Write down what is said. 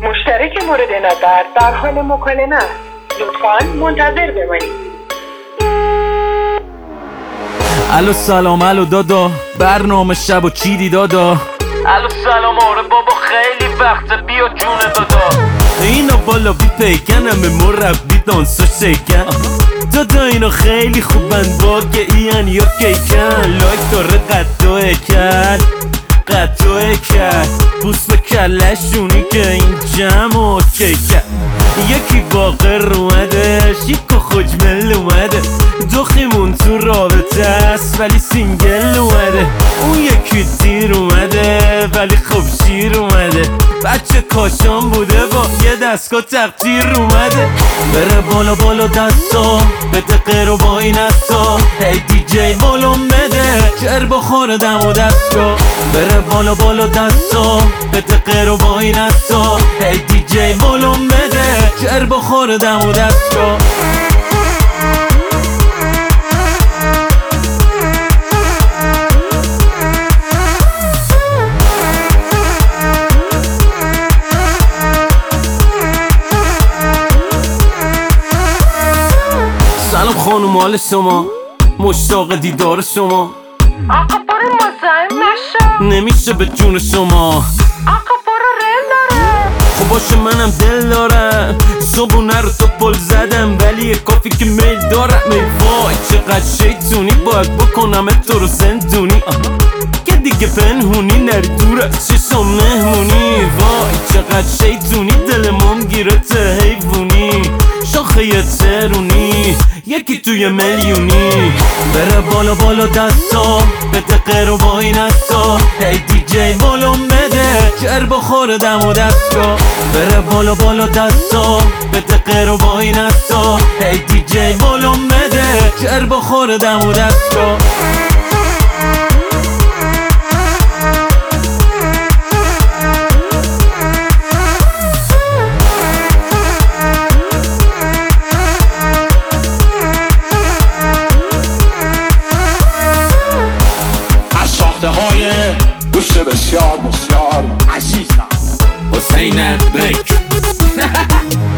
مشترک مورد نظر در حال مکالمه است. لطفاً منتظر بمانید. الو سلام، الو دادا، برنامه شب و چیدی دادا؟ الو سلام، آره بابا خیلی وقته، بیا جون دادا. اینا بالا بی پیکنم مربی دانسا شکن دادا، اینا خیلی خوبن، واقعیان یا کیکن. لایک داره قطعه کرد بوس به کلشونی که این جمع اوکی کرد. یکی باقر اومده، شیک و خوجمل اومده، دخیمون تو رابطه است ولی سینگل اومده. اون یکی دیر اومده ولی خب شیر اومده، بچه کاشان بوده با یه دستگاه تقدیر اومده. بره بالا بالا دستا بده غیر و با این استا، هی دی جی بالون بده جر بخوره دم و دستا. بره بالا بالا دستا بده غیر و با این استا، هی دی جی بالون بده جر بخوره دم و دستا. سلام خانم، مال شما، مشتاق دیدار شما. آقا برو مزاحم نشو، نمیشه به جون شما. آقا برو رل داره. خب باشه منم دل دارم، صبونه رو تو پل زدم ولی یه کافی که میل دارم. ای وای چقدر شیطونی، باید بکنم تو رو زندونی که دیگه پنهونی نری دور از چشم مهمونی. وای چقدر شیطونی، دلمون گیره ته حیوونی، شاخه ترونی یکی توی میلیونی. بره بالا بالا دستا بده غیر و با این استا، هی دی جی بالون بده جر بخوره دم و دستا. بره بالا بالا دستا بده غیر و با این استا، هی دی جی بالون بده جر بخوره دم و دستا. گوشت بسیار بسیار عزیزم حسین بک